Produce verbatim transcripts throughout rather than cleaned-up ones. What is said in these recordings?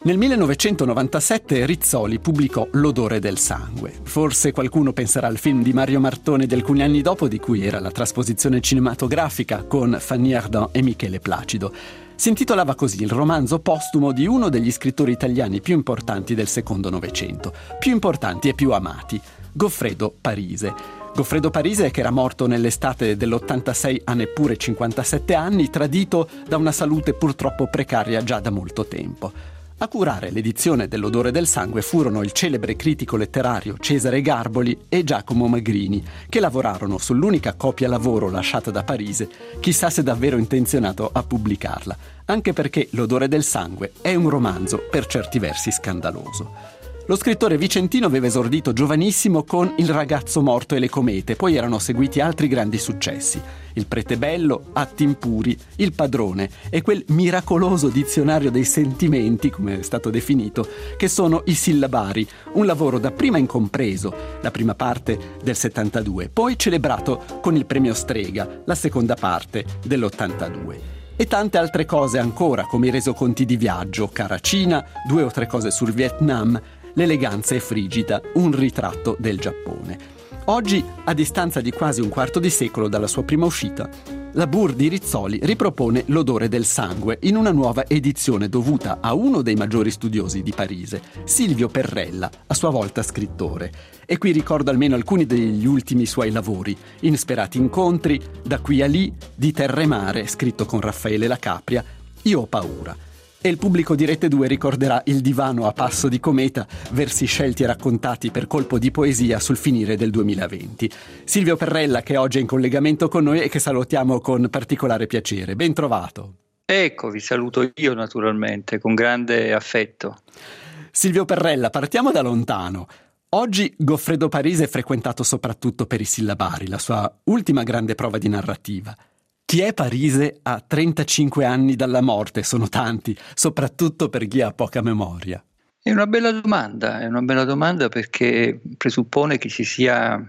Nel millenovecentonovantasette Rizzoli pubblicò L'odore del sangue. Forse qualcuno penserà al film di Mario Martone di alcuni anni dopo, di cui era la trasposizione cinematografica con Fanny Ardant e Michele Placido. Si intitolava così il romanzo postumo di uno degli scrittori italiani più importanti del secondo Novecento, più importanti e più amati, Goffredo Parise. Goffredo Parise, che era morto nell'estate dell'ottantasei a neppure cinquantasette anni, tradito da una salute purtroppo precaria già da molto tempo. A curare l'edizione dell'Odore del sangue furono il celebre critico letterario Cesare Garboli e Giacomo Magrini, che lavorarono sull'unica copia lavoro lasciata da Parise, chissà se davvero intenzionato a pubblicarla, anche perché L'odore del sangue è un romanzo per certi versi scandaloso. Lo scrittore vicentino aveva esordito giovanissimo con Il ragazzo morto e le comete, poi erano seguiti altri grandi successi: Il prete bello, Atti impuri, Il padrone e quel miracoloso dizionario dei sentimenti, come è stato definito, che sono i sillabari, un lavoro dapprima incompreso, la prima parte del settantadue, poi celebrato con il premio Strega, la seconda parte dell'ottantadue. E tante altre cose ancora, come i resoconti di viaggio, Caracina, Due o tre cose sul Vietnam, L'eleganza è frigida, un ritratto del Giappone. Oggi, a distanza di quasi un quarto di secolo dalla sua prima uscita, la Bour di Rizzoli ripropone L'odore del sangue in una nuova edizione dovuta a uno dei maggiori studiosi di Parise, Silvio Perrella, a sua volta scrittore. E qui ricordo almeno alcuni degli ultimi suoi lavori: Insperati incontri, Da qui a lì, Di terra e mare, scritto con Raffaele La Capria, Io ho paura. E il pubblico di Rete due ricorderà Il divano a passo di cometa, versi scelti e raccontati per colpo di poesia sul finire del duemilaventi. Silvio Perrella, che oggi è in collegamento con noi e che salutiamo con particolare piacere. Ben trovato. Ecco, vi saluto io naturalmente, con grande affetto. Silvio Perrella, partiamo da lontano. Oggi Goffredo Parise è frequentato soprattutto per i sillabari, la sua ultima grande prova di narrativa. Chi è Parise a trentacinque anni dalla morte? Sono tanti, soprattutto per chi ha poca memoria. È una bella domanda, è una bella domanda perché presuppone che ci sia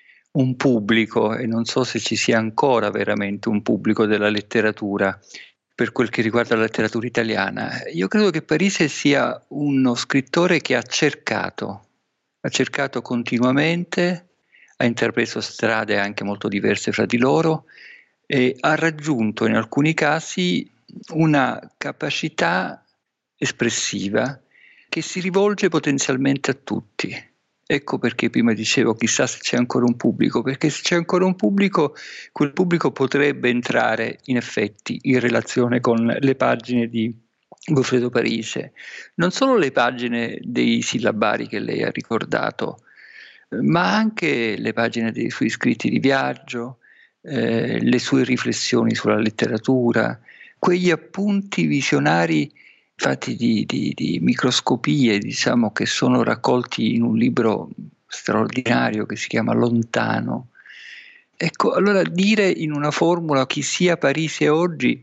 un pubblico, e non so se ci sia ancora veramente un pubblico della letteratura per quel che riguarda la letteratura italiana. Io credo che Parise sia uno scrittore che ha cercato, ha cercato continuamente, ha intrapreso strade anche molto diverse fra di loro, e ha raggiunto in alcuni casi una capacità espressiva che si rivolge potenzialmente a tutti. Ecco perché prima dicevo chissà se c'è ancora un pubblico, perché se c'è ancora un pubblico, quel pubblico potrebbe entrare in effetti in relazione con le pagine di Goffredo Parise, non solo le pagine dei sillabari che lei ha ricordato, ma anche le pagine dei suoi scritti di viaggio, Eh, le sue riflessioni sulla letteratura, quegli appunti visionari fatti di, di, di microscopie, diciamo, che sono raccolti in un libro straordinario che si chiama Lontano. Ecco, allora dire in una formula chi sia Parise oggi,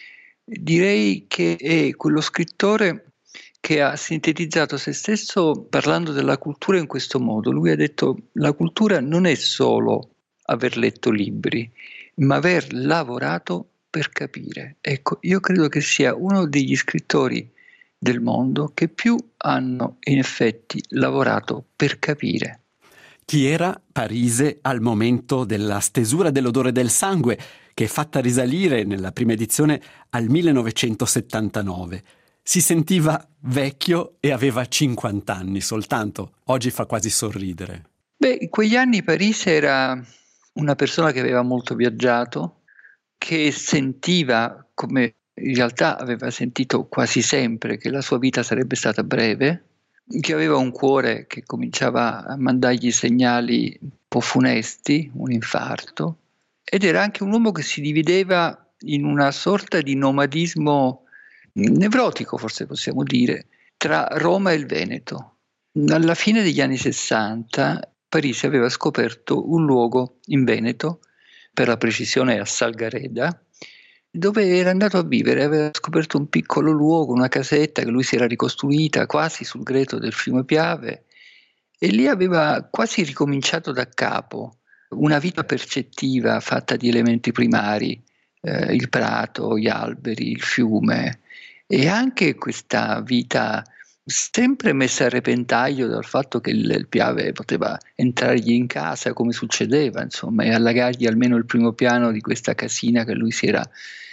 direi che è quello scrittore che ha sintetizzato se stesso parlando della cultura in questo modo. Lui ha detto: la cultura non è solo aver letto libri, ma aver lavorato per capire. Ecco, io credo che sia uno degli scrittori del mondo che più hanno in effetti lavorato per capire. Chi era Parise al momento della stesura dell'Odore del sangue, che è fatta risalire nella prima edizione al millenovecentosettantanove? Si sentiva vecchio e aveva cinquanta anni soltanto. Oggi fa quasi sorridere. Beh, in quegli anni Parise era una persona che aveva molto viaggiato, che sentiva, come in realtà aveva sentito quasi sempre, che la sua vita sarebbe stata breve, che aveva un cuore che cominciava a mandargli segnali un po' funesti, un infarto, ed era anche un uomo che si divideva in una sorta di nomadismo nevrotico, forse possiamo dire, tra Roma e il Veneto. Alla fine degli anni sessanta Parise aveva scoperto un luogo in Veneto, per la precisione a Salgareda, dove era andato a vivere. Aveva scoperto un piccolo luogo, una casetta che lui si era ricostruita quasi sul greto del fiume Piave, e lì aveva quasi ricominciato da capo una vita percettiva fatta di elementi primari, eh, il prato, gli alberi, il fiume, e anche questa vita sempre messa a repentaglio dal fatto che il, il Piave poteva entrargli in casa come succedeva, insomma, e allagargli almeno il primo piano di questa casina che lui si era,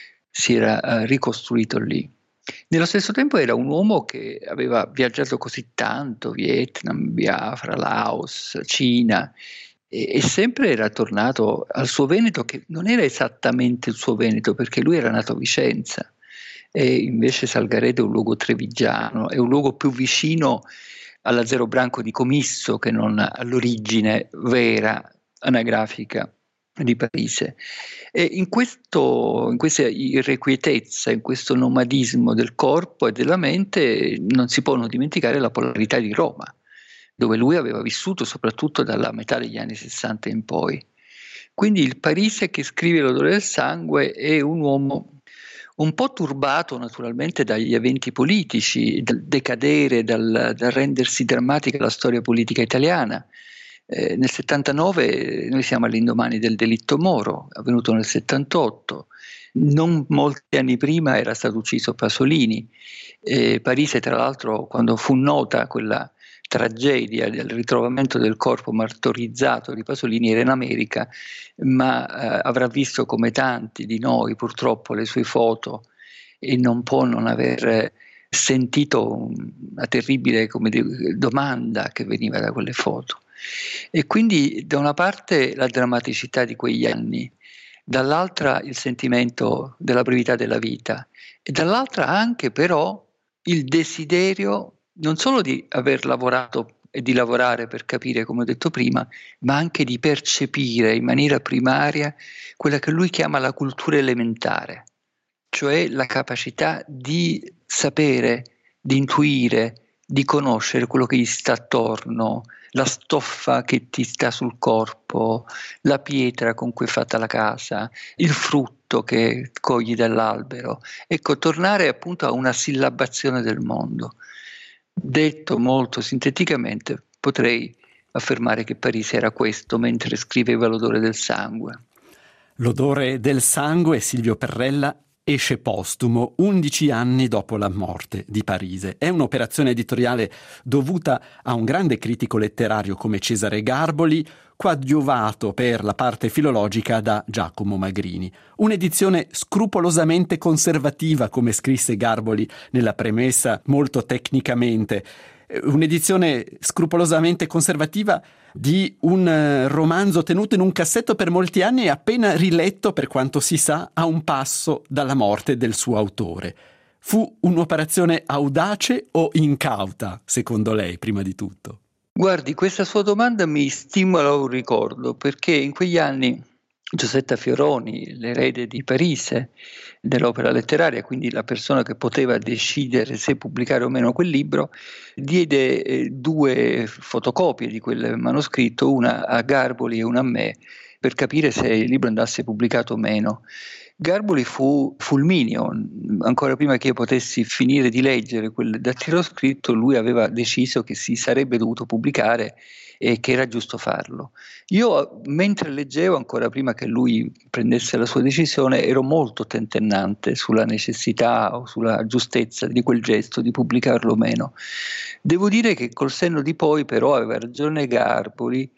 si era uh, ricostruito lì. Nello stesso tempo era un uomo che aveva viaggiato così tanto, Vietnam, Biafra, Laos, Cina, e, e sempre era tornato al suo Veneto, che non era esattamente il suo Veneto, perché lui era nato a Vicenza, e invece Salgaredo è un luogo trevigiano, è un luogo più vicino alla Zero Branco di Comisso che non all'origine vera, anagrafica di Parise. E in, questo, in questa irrequietezza, in questo nomadismo del corpo e della mente, non si può non dimenticare la polarità di Roma, dove lui aveva vissuto soprattutto dalla metà degli anni sessanta in poi. Quindi il Parise che scrive L'odore del sangue è un uomo un po' turbato naturalmente dagli eventi politici, dal decadere, dal, dal rendersi drammatica la storia politica italiana. Eh, nel settantanove noi siamo all'indomani del delitto Moro, avvenuto nel settantotto. Non molti anni prima era stato ucciso Pasolini. Eh, Parise, tra l'altro, quando fu nota quella tragedia del ritrovamento del corpo martorizzato di Pasolini, era in America, ma eh, avrà visto come tanti di noi purtroppo le sue foto e non può non aver sentito una terribile, come dire, domanda che veniva da quelle foto. E quindi da una parte la drammaticità di quegli anni, dall'altra il sentimento della brevità della vita e dall'altra anche però il desiderio non solo di aver lavorato e di lavorare per capire, come ho detto prima, ma anche di percepire in maniera primaria quella che lui chiama la cultura elementare, cioè la capacità di sapere, di intuire, di conoscere quello che gli sta attorno, la stoffa che ti sta sul corpo, la pietra con cui è fatta la casa, il frutto che cogli dall'albero. Ecco, tornare appunto a una sillabazione del mondo. Detto molto sinteticamente, potrei affermare che Parise era questo mentre scriveva L'odore del sangue. L'odore del sangue, Silvio Perrella, esce postumo undici anni dopo la morte di Parise. È un'operazione editoriale dovuta a un grande critico letterario come Cesare Garboli, coadiuvato per la parte filologica da Giacomo Magrini. Un'edizione scrupolosamente conservativa, come scrisse Garboli nella premessa molto tecnicamente. Un'edizione scrupolosamente conservativa di un romanzo tenuto in un cassetto per molti anni e appena riletto, per quanto si sa, a un passo dalla morte del suo autore. Fu un'operazione audace o incauta, secondo lei, prima di tutto? Guardi, questa sua domanda mi stimola un ricordo, perché in quegli anni Giosetta Fioroni, l'erede di Parise, dell'opera letteraria, quindi la persona che poteva decidere se pubblicare o meno quel libro, diede eh, due fotocopie di quel manoscritto, una a Garboli e una a me, per capire se il libro andasse pubblicato o meno. Garboli fu fulmineo, ancora prima che io potessi finire di leggere quel dattiloscritto, lui aveva deciso che si sarebbe dovuto pubblicare e che era giusto farlo. Io, mentre leggevo, ancora prima che lui prendesse la sua decisione, ero molto tentennante sulla necessità o sulla giustezza di quel gesto di pubblicarlo o meno. Devo dire che col senno di poi però aveva ragione Garboli,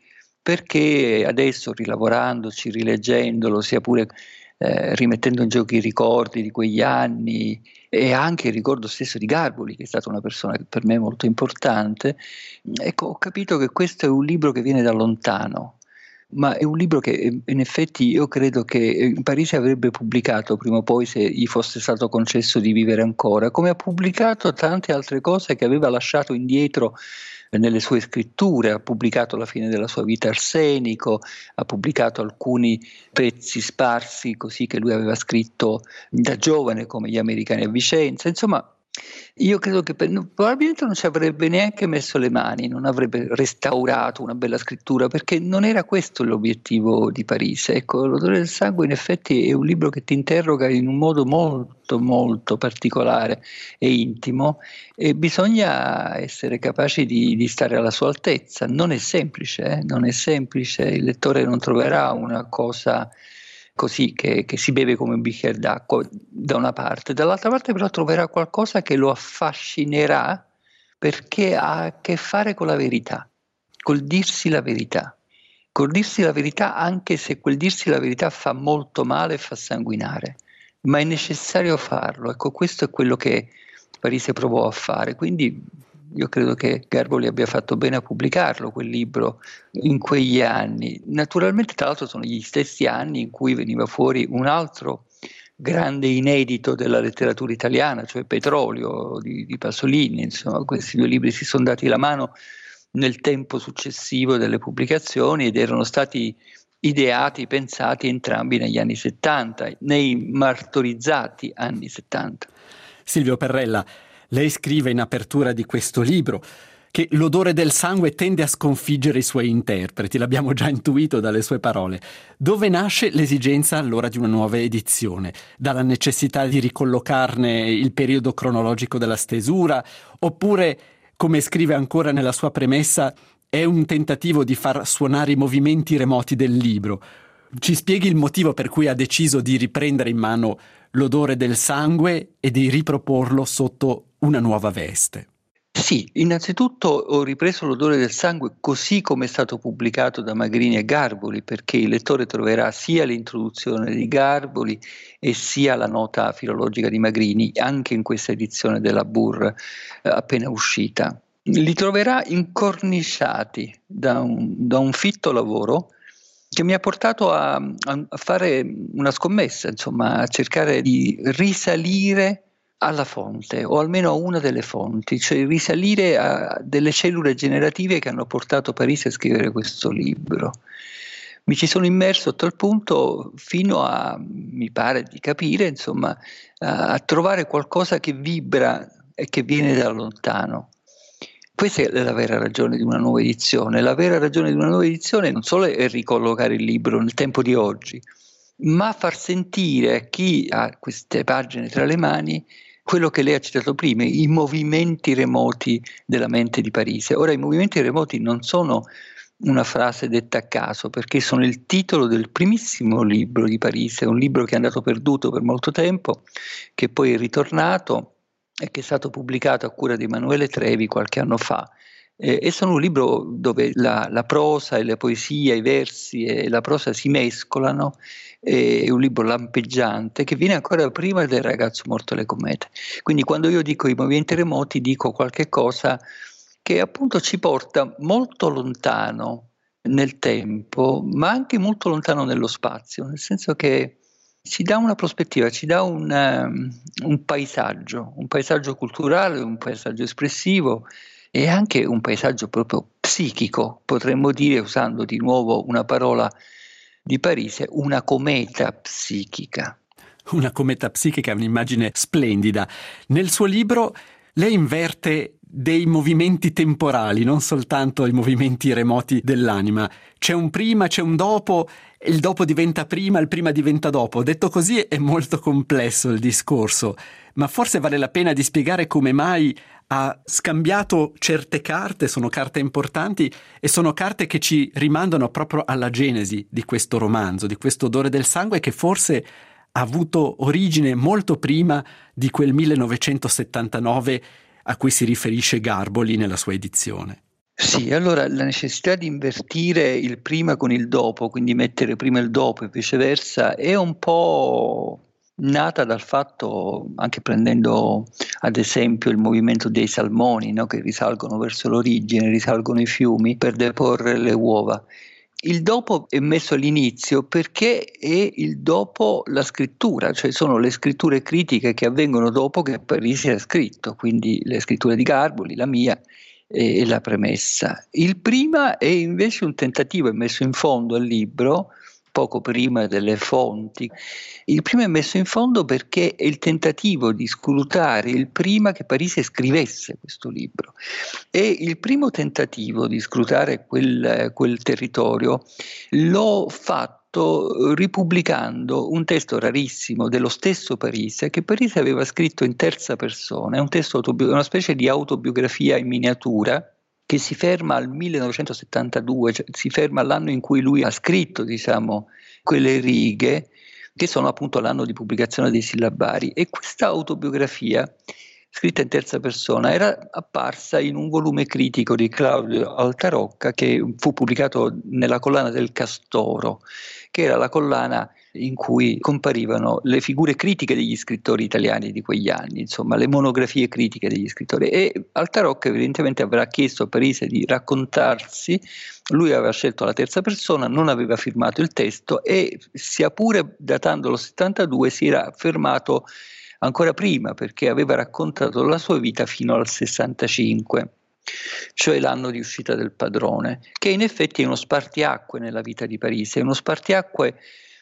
perché adesso, rilavorandoci, rileggendolo, sia pure Eh, rimettendo in gioco i ricordi di quegli anni e anche il ricordo stesso di Garboli, che è stata una persona per me molto importante, ecco, ho capito che questo è un libro che viene da lontano, ma è un libro che in effetti io credo che Parise avrebbe pubblicato prima o poi, se gli fosse stato concesso di vivere ancora, come ha pubblicato tante altre cose che aveva lasciato indietro nelle sue scritture. Ha pubblicato alla fine della sua vita Arsenico, ha pubblicato alcuni pezzi sparsi così che lui aveva scritto da giovane, come Gli americani a Vicenza. Insomma, io credo che per, probabilmente non ci avrebbe neanche messo le mani, non avrebbe restaurato una bella scrittura, perché non era questo l'obiettivo di Parise. Ecco, L'odore del sangue in effetti è un libro che ti interroga in un modo molto molto particolare e intimo, e bisogna essere capaci di, di stare alla sua altezza. Non è semplice, eh? non è semplice, il lettore non troverà una cosa così che, che si beve come un bicchiere d'acqua da una parte, dall'altra parte però troverà qualcosa che lo affascinerà perché ha a che fare con la verità, col dirsi la verità. Col dirsi la verità, anche se quel dirsi la verità fa molto male e fa sanguinare, ma è necessario farlo. Ecco, questo è quello che Parise provò a fare. Quindi io credo che Garboli abbia fatto bene a pubblicarlo, quel libro, in quegli anni. Naturalmente, tra l'altro, sono gli stessi anni in cui veniva fuori un altro grande inedito della letteratura italiana, cioè Petrolio di, di Pasolini. Insomma, questi due libri si sono dati la mano nel tempo successivo delle pubblicazioni ed erano stati ideati, pensati entrambi negli anni settanta, nei martorizzati anni settanta. Silvio Perrella, lei scrive in apertura di questo libro che l'odore del sangue tende a sconfiggere i suoi interpreti, l'abbiamo già intuito dalle sue parole. Dove nasce l'esigenza allora di una nuova edizione? Dalla necessità di ricollocarne il periodo cronologico della stesura, oppure, come scrive ancora nella sua premessa, è un tentativo di far suonare i movimenti remoti del libro? Ci spieghi il motivo per cui ha deciso di riprendere in mano l'odore del sangue e di riproporlo sotto una nuova veste? Sì, innanzitutto ho ripreso l'odore del sangue così come è stato pubblicato da Magrini e Garboli, perché il lettore troverà sia l'introduzione di Garboli e sia la nota filologica di Magrini, anche in questa edizione della Burr eh, appena uscita. Li troverà incorniciati da un, da un fitto lavoro che mi ha portato a, a fare una scommessa, insomma, a cercare di risalire alla fonte, o almeno a una delle fonti, cioè risalire a delle cellule generative che hanno portato Parise a scrivere questo libro. Mi ci sono immerso a tal punto fino a, mi pare di capire, insomma, a, a trovare qualcosa che vibra e che viene da lontano. Questa è la vera ragione di una nuova edizione. La vera ragione di una nuova edizione non solo è ricollocare il libro nel tempo di oggi, ma far sentire a chi ha queste pagine tra le mani quello che lei ha citato prima, i movimenti remoti della mente di Parise. Ora, i movimenti remoti non sono una frase detta a caso, perché sono il titolo del primissimo libro di Parise, un libro che è andato perduto per molto tempo, che poi è ritornato e che è stato pubblicato a cura di Emanuele Trevi qualche anno fa. Eh, e sono un libro dove la, la prosa e la poesia, i versi e la prosa si mescolano. È un libro lampeggiante che viene ancora prima del Ragazzo morto alle comete. Quindi quando io dico i movimenti remoti dico qualche cosa che appunto ci porta molto lontano nel tempo, ma anche molto lontano nello spazio, nel senso che ci dà una prospettiva, ci dà un, um, un paesaggio, un paesaggio culturale, un paesaggio espressivo e anche un paesaggio proprio psichico, potremmo dire, usando di nuovo una parola di Parise, una cometa psichica. Una cometa psichica è un'immagine splendida. Nel suo libro lei inverte dei movimenti temporali, non soltanto i movimenti remoti dell'anima. C'è un prima, c'è un dopo, il dopo diventa prima, il prima diventa dopo. Detto così è molto complesso il discorso, ma forse vale la pena di spiegare come mai ha scambiato certe carte, sono carte importanti e sono carte che ci rimandano proprio alla genesi di questo romanzo, di questo odore del sangue che forse ha avuto origine molto prima di quel millenovecentosettantanove a cui si riferisce Garboli nella sua edizione. Sì, allora la necessità di invertire il prima con il dopo, quindi mettere prima il dopo e viceversa, è un po' nata dal fatto, anche prendendo ad esempio il movimento dei salmoni, no, che risalgono verso l'origine, risalgono i fiumi per deporre le uova. Il dopo è messo all'inizio perché è il dopo la scrittura, cioè sono le scritture critiche che avvengono dopo che Parisi ha scritto, quindi le scritture di Garboli, la mia e la premessa. Il prima è invece un tentativo, è messo in fondo al libro, poco prima delle fonti. Il primo è messo in fondo perché è il tentativo di scrutare il prima che Parisi scrivesse questo libro. E il primo tentativo di scrutare quel, quel territorio l'ho fatto ripubblicando un testo rarissimo dello stesso Parisi, che Parisi aveva scritto in terza persona, è un testo autobi- una specie di autobiografia in miniatura, che si ferma al millenovecentosettantadue, cioè si ferma all'anno in cui lui ha scritto, diciamo, quelle righe, che sono appunto l'anno di pubblicazione dei sillabari. E questa autobiografia scritta in terza persona, era apparsa in un volume critico di Claudio Altarocca che fu pubblicato nella collana del Castoro, che era la collana in cui comparivano le figure critiche degli scrittori italiani di quegli anni, insomma le monografie critiche degli scrittori. E Altarocca evidentemente avrà chiesto a Parise di raccontarsi, lui aveva scelto la terza persona, non aveva firmato il testo e, sia pure datandolo settantadue, si era fermato ancora prima, perché aveva raccontato la sua vita fino al sessantacinque, cioè l'anno di uscita del Padrone, che in effetti è uno spartiacque nella vita di Parise, è uno spartiacque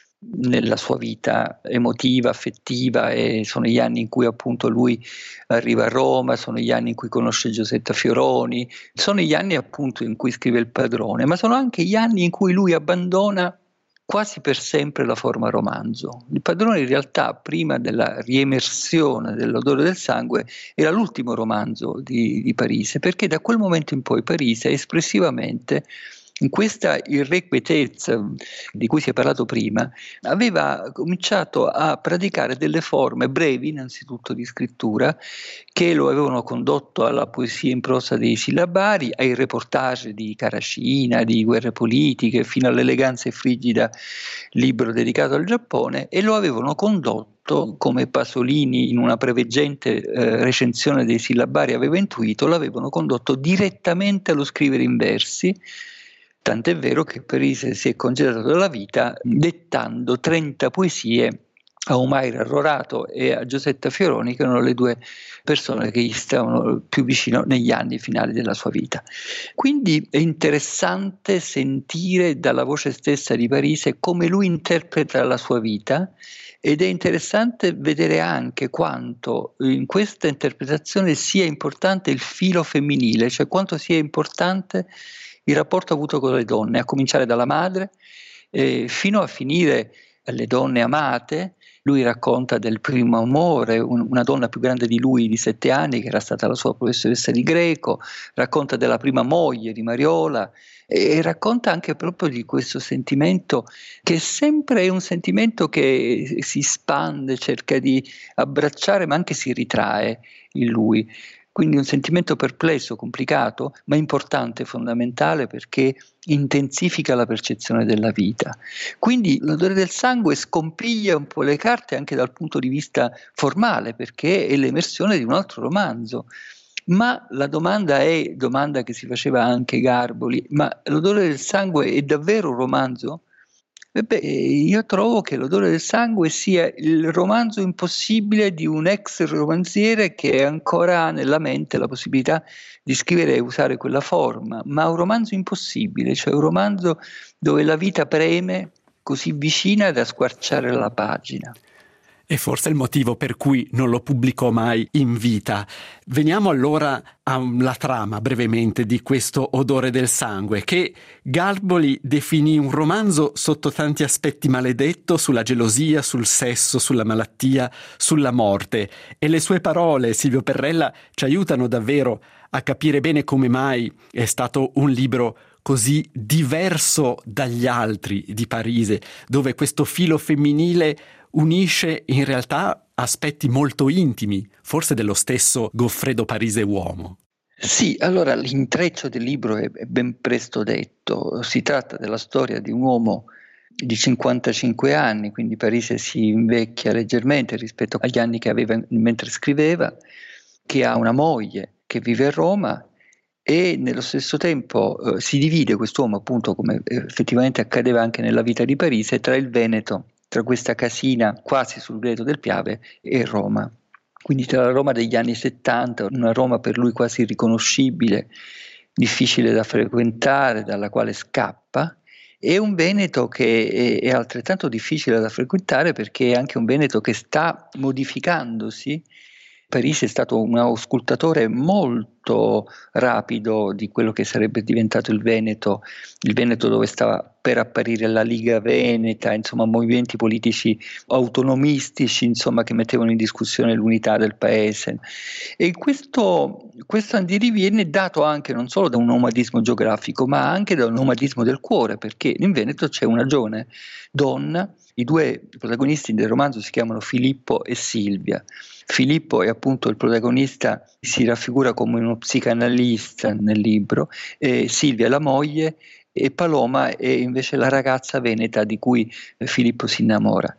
nella sua vita emotiva, affettiva, e sono gli anni in cui appunto lui arriva a Roma, sono gli anni in cui conosce Giosetta Fioroni, sono gli anni appunto in cui scrive il Padrone, ma sono anche gli anni in cui lui abbandona quasi per sempre la forma romanzo. Il Padrone in realtà, prima della riemersione dell'Odore del sangue, era l'ultimo romanzo di, di Parise, perché da quel momento in poi Parise espressivamente, in questa irrequietezza di cui si è parlato prima, aveva cominciato a praticare delle forme brevi, innanzitutto di scrittura, che lo avevano condotto alla poesia in prosa dei sillabari, ai reportage di Caracina, di guerre politiche, fino all'eleganza e frigida libro dedicato al Giappone, e lo avevano condotto, come Pasolini in una preveggente eh, recensione dei sillabari aveva intuito, l'avevano condotto direttamente allo scrivere in versi. Tant'è vero che Parise si è congedato dalla vita dettando trenta poesie a Omaira Rorato e a Giosetta Fioroni, che erano le due persone che gli stavano più vicino negli anni finali della sua vita. Quindi è interessante sentire dalla voce stessa di Parise come lui interpreta la sua vita, ed è interessante vedere anche quanto in questa interpretazione sia importante il filo femminile, cioè quanto sia importante il rapporto avuto con le donne, a cominciare dalla madre, eh, fino a finire alle donne amate. Lui racconta del primo amore, un, una donna più grande di lui di sette anni, che era stata la sua professoressa di greco, racconta della prima moglie di Mariola, e, e racconta anche proprio di questo sentimento, che sempre è un sentimento che si spande, cerca di abbracciare, ma anche si ritrae in lui. Quindi un sentimento perplesso, complicato, ma importante, fondamentale, perché intensifica la percezione della vita. Quindi l'Odore del sangue scompiglia un po' le carte anche dal punto di vista formale, perché è l'emersione di un altro romanzo. Ma la domanda è, domanda che si faceva anche Garboli, ma l'Odore del sangue è davvero un romanzo? E beh, io trovo che l'Odore del sangue sia il romanzo impossibile di un ex romanziere che ancora ha nella mente la possibilità di scrivere e usare quella forma, ma un romanzo impossibile, cioè un romanzo dove la vita preme così vicina da squarciare la pagina. E forse il motivo per cui non lo pubblicò mai in vita. Veniamo allora alla trama, brevemente, di questo Odore del sangue, che Garboli definì un romanzo sotto tanti aspetti maledetto, sulla gelosia, sul sesso, sulla malattia, sulla morte. E le sue parole, Silvio Perrella, ci aiutano davvero a capire bene come mai è stato un libro così diverso dagli altri di Parise, dove questo filo femminile unisce in realtà aspetti molto intimi, forse dello stesso Goffredo Parise uomo. Sì, allora l'intreccio del libro è ben presto detto. Si tratta della storia di un uomo di cinquantacinque anni, quindi Parise si invecchia leggermente rispetto agli anni che aveva mentre scriveva, che ha una moglie che vive a Roma, e nello stesso tempo eh, si divide quest'uomo, appunto, come effettivamente accadeva anche nella vita di Parise, tra il Veneto, tra questa casina quasi sul Greto del Piave, e Roma. Quindi tra la Roma degli anni settanta, una Roma per lui quasi irriconoscibile, difficile da frequentare, dalla quale scappa, e un Veneto che è, è altrettanto difficile da frequentare, perché è anche un Veneto che sta modificandosi. Parise è stato un auscultatore molto rapido di quello che sarebbe diventato il Veneto, il Veneto dove stava per apparire la Liga Veneta, insomma movimenti politici autonomistici, insomma, che mettevano in discussione l'unità del paese. E questo, questo andirivieni è dato anche non solo da un nomadismo geografico, ma anche da un nomadismo del cuore, perché in Veneto c'è una giovane donna, i due protagonisti del romanzo si chiamano Filippo e Silvia. Filippo è appunto il protagonista, si raffigura come uno psicanalista nel libro, e Silvia è la moglie e Paloma è invece la ragazza veneta di cui Filippo si innamora.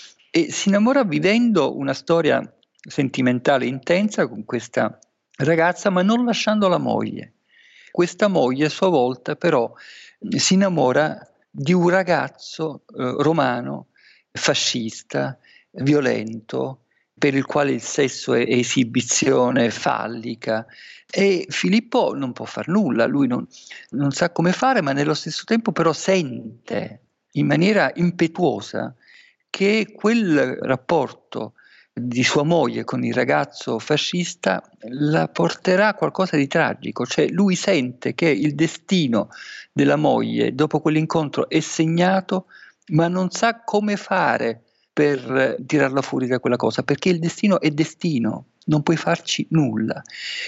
E si innamora vivendo una storia sentimentale intensa con questa ragazza, ma non lasciando la moglie. Questa moglie a sua volta però si innamora di un ragazzo eh, romano, fascista, violento, per il quale il sesso è esibizione fallica, e Filippo non può far nulla, lui non, non sa come fare, ma nello stesso tempo però sente in maniera impetuosa che quel rapporto di sua moglie con il ragazzo fascista la porterà a qualcosa di tragico, cioè lui sente che il destino della moglie dopo quell'incontro è segnato, ma non sa come fare per tirarla fuori da quella cosa, perché il destino è destino, non puoi farci nulla.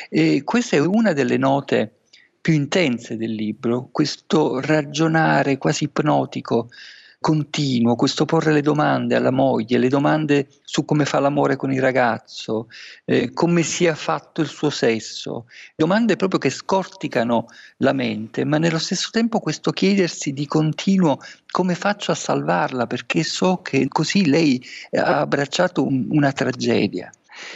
E questa è una delle note più intense del libro, questo ragionare quasi ipnotico continuo, questo porre le domande alla moglie, le domande su come fa l'amore con il ragazzo, eh, come sia fatto il suo sesso, domande proprio che scorticano la mente, ma nello stesso tempo questo chiedersi di continuo come faccio a salvarla, perché so che così lei ha abbracciato un, una tragedia.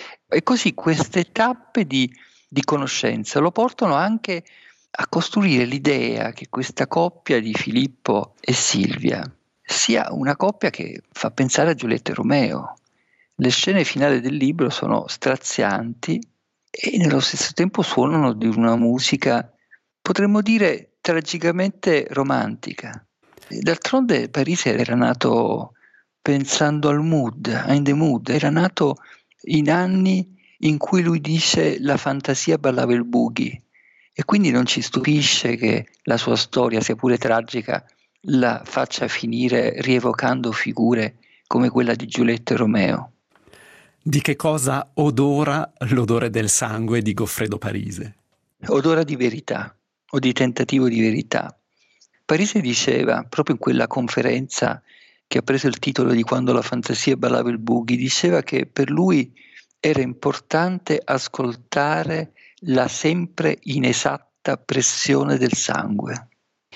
E così queste tappe di, di conoscenza lo portano anche a costruire l'idea che questa coppia di Filippo e Silvia sia una coppia che fa pensare a Giulietta e Romeo. Le scene finali del libro sono strazianti e nello stesso tempo suonano di una musica, potremmo dire, tragicamente romantica. E d'altronde Parisi era nato pensando al mood, in the mood, era nato in anni in cui lui dice la fantasia ballava il boogie, e quindi non ci stupisce che la sua storia, sia pure tragica, la faccia finire rievocando figure come quella di Giulietta e Romeo. Di che cosa odora l'odore del sangue di Goffredo Parise? Odora di verità o di tentativo di verità. Parise diceva, proprio in quella conferenza che ha preso il titolo di Quando la fantasia ballava il boogie, diceva che per lui era importante ascoltare la sempre inesatta pressione del sangue.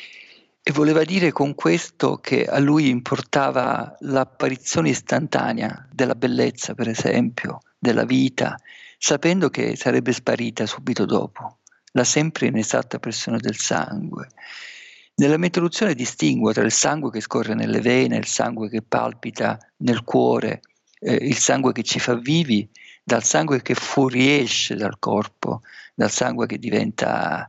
E voleva dire con questo che a lui importava l'apparizione istantanea della bellezza, per esempio, della vita, sapendo che sarebbe sparita subito dopo, la sempre inesatta pressione del sangue. Nella mia introduzione distingo tra il sangue che scorre nelle vene, il sangue che palpita nel cuore, eh, il sangue che ci fa vivi, dal sangue che fuoriesce dal corpo, dal sangue che diventa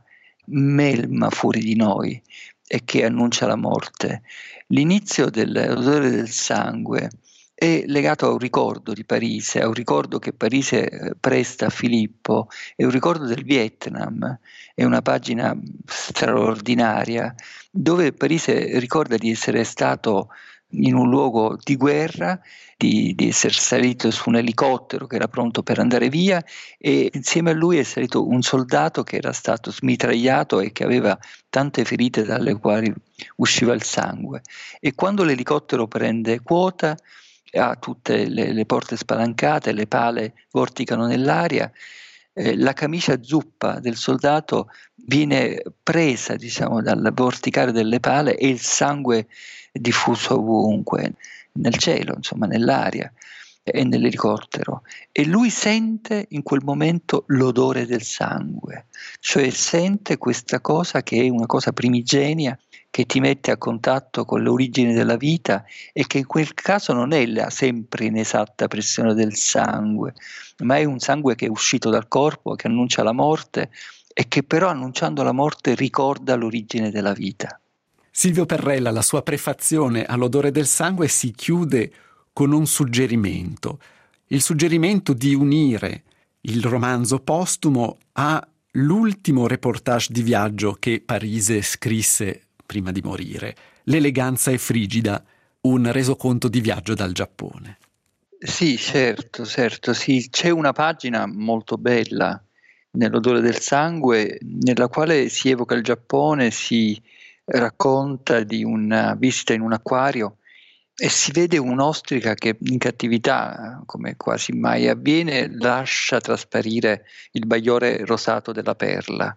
melma fuori di noi e che annuncia la morte. L'inizio dell'odore del sangue è legato a un ricordo di Parise, a un ricordo che Parise presta a Filippo, è un ricordo del Vietnam, è una pagina straordinaria dove Parise ricorda di essere stato in un luogo di guerra, di, di essere salito su un elicottero che era pronto per andare via, e insieme a lui è salito un soldato che era stato smitragliato e che aveva tante ferite dalle quali usciva il sangue. E quando l'elicottero prende quota, ha tutte le, le porte spalancate, le pale vorticano nell'aria, eh, la camicia zuppa del soldato viene presa, diciamo, dal vorticare delle pale e il sangue diffuso ovunque, nel cielo, insomma, nell'aria e nell'elicottero. E lui sente in quel momento l'odore del sangue, cioè sente questa cosa che è una cosa primigenia, che ti mette a contatto con le origini della vita e che in quel caso non è la sempre inesatta pressione del sangue, ma è un sangue che è uscito dal corpo, che annuncia la morte e che però annunciando la morte ricorda l'origine della vita. Silvio Perrella, la sua prefazione all'odore del sangue si chiude con un suggerimento, il suggerimento di unire il romanzo postumo all'ultimo reportage di viaggio che Parise scrisse prima di morire, L'eleganza è frigida, un resoconto di viaggio dal Giappone. Sì, certo, certo, sì, c'è una pagina molto bella nell'odore del sangue nella quale si evoca il Giappone, si racconta di una visita in un acquario e si vede un'ostrica che in cattività, come quasi mai avviene, lascia trasparire il bagliore rosato della perla.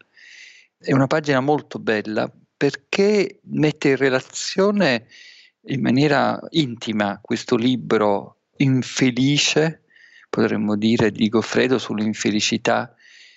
È una pagina molto bella perché mette in relazione in maniera intima questo libro infelice, potremmo dire, di Goffredo sull'infelicità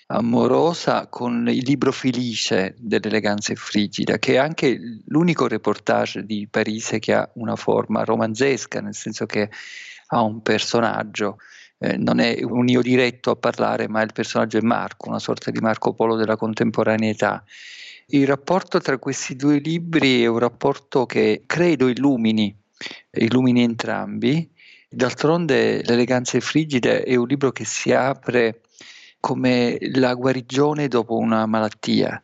amorosa, con il libro felice dell'eleganza frigida, che è anche l'unico reportage di Parise che ha una forma romanzesca, nel senso che ha un personaggio, eh, non è un io diretto a parlare, ma il personaggio è Marco, una sorta di Marco Polo della contemporaneità. Il rapporto tra questi due libri è un rapporto che credo illumini, illumini entrambi. D'altronde l'eleganza frigida è un libro che si apre come la guarigione dopo una malattia,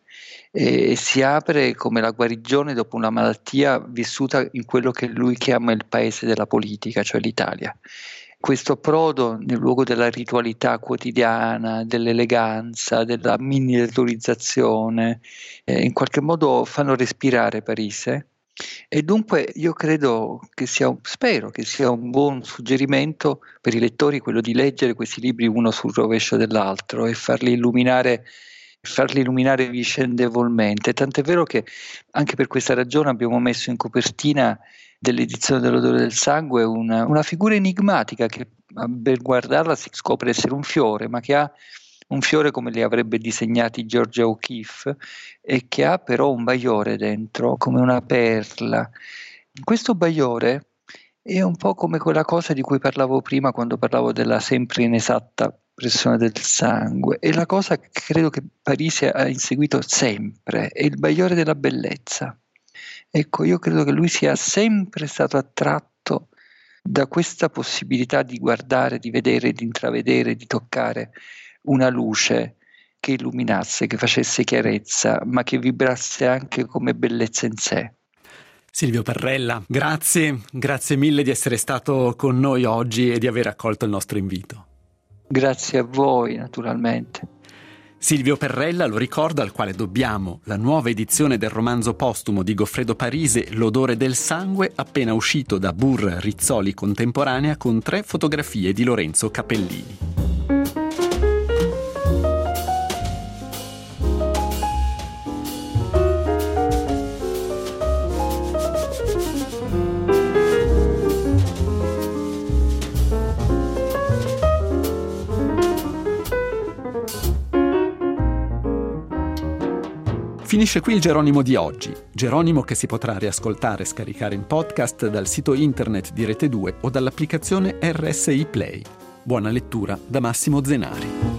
e si apre come la guarigione dopo una malattia vissuta in quello che lui chiama il paese della politica, cioè l'Italia. Questo approdo nel luogo della ritualità quotidiana, dell'eleganza, della miniaturizzazione, eh, in qualche modo fanno respirare Parise. E dunque io credo che sia, spero che sia un buon suggerimento per i lettori quello di leggere questi libri uno sul rovescio dell'altro e farli illuminare, farli illuminare vicendevolmente. Tant'è vero che anche per questa ragione abbiamo messo in copertina dell'edizione dell'Odore del Sangue una, una figura enigmatica che a ben guardarla si scopre essere un fiore, ma che ha un fiore come li avrebbe disegnati Georgia O'Keeffe, e che ha però un bagliore dentro, come una perla. Questo bagliore è un po' come quella cosa di cui parlavo prima quando parlavo della sempre inesatta pressione del sangue. È la cosa che credo che Parise ha inseguito sempre, è il bagliore della bellezza. Ecco, io credo che lui sia sempre stato attratto da questa possibilità di guardare, di vedere, di intravedere, di toccare una luce che illuminasse, che facesse chiarezza, ma che vibrasse anche come bellezza in sé. Silvio Perrella, grazie, grazie mille di essere stato con noi oggi e di aver accolto il nostro invito. Grazie a voi, naturalmente. Silvio Perrella, lo ricordo, al quale dobbiamo la nuova edizione del romanzo postumo di Goffredo Parise, L'odore del sangue, appena uscito da Burr Rizzoli Contemporanea, con tre fotografie di Lorenzo Capellini. Finisce qui il Geronimo di oggi, Geronimo che si potrà riascoltare e scaricare in podcast dal sito internet di Rete due o dall'applicazione R S I Play. Buona lettura da Massimo Zenari.